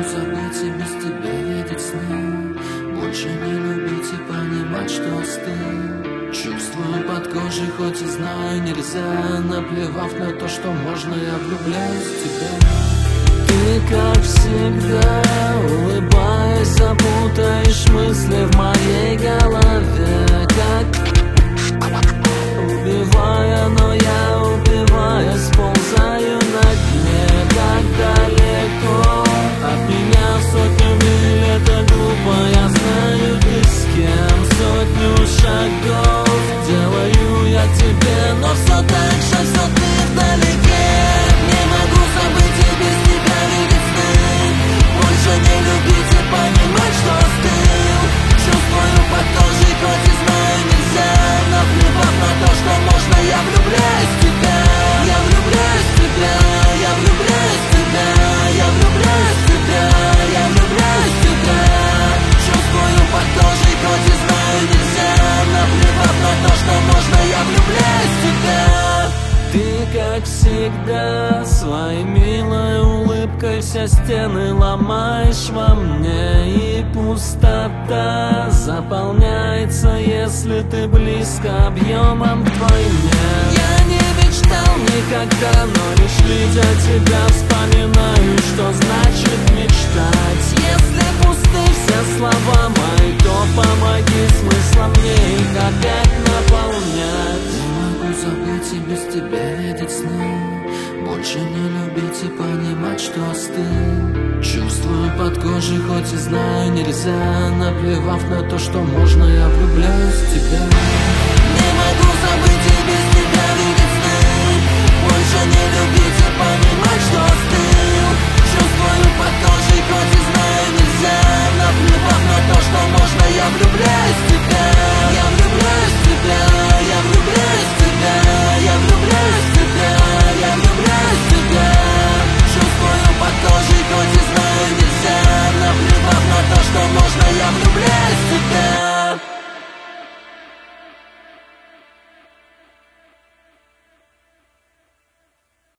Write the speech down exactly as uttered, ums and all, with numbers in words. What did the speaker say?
забыть и без тебя видеть сны. Больше не любить и понимать, что остыл. Чувствую под кожей, хоть и знаю нельзя. Наплевав на то, что можно, я влюбляюсь в тебя. Ты, как всегда, улыбаясь, запутаешь мысли в моей голове. Как убивая, но я убиваясь, ползаю на дне. Так далеко от меня сотню миль, это глупо, я знаю ты с кем. Сотню шагов делаю я тебе, но все так же, все ты вдалеке. Не могу забыть и без тебя видеть сны. Больше не любить и понимать, что остыл. Чувствую под кожей, хоть и знаю нельзя. Наплевав на то, что можно, я влюбляюсь в тебя. Я влюбляюсь в тебя, я влюбляюсь в тебя. Я влюбляюсь в тебя, я влюбляюсь в тебя. Чувствую под кожей, хоть и знаю нельзя. Наплевав на то, что можно, я влюбляюсь в тебя. Ты, как всегда, своей милой улыбкой все стены ломаешь во мне. И пустота заполняется, если ты близко объемом к войне. Я не мечтал никогда, но лишь видя тебя вспоминаю, что значит мечтать. Если пусты все слова мои, то помоги смыслом мне их опять наполнять. Не могу забыть и без тебя видеть сны. Больше не любить и понимать, что остыл. Чувствую под кожей, хоть и знаю нельзя. Наплевав на то, что можно, я влюбляюсь в тебя. Не могу забыть и без тебя видеть сны. Больше не любить и понимать, что остыл.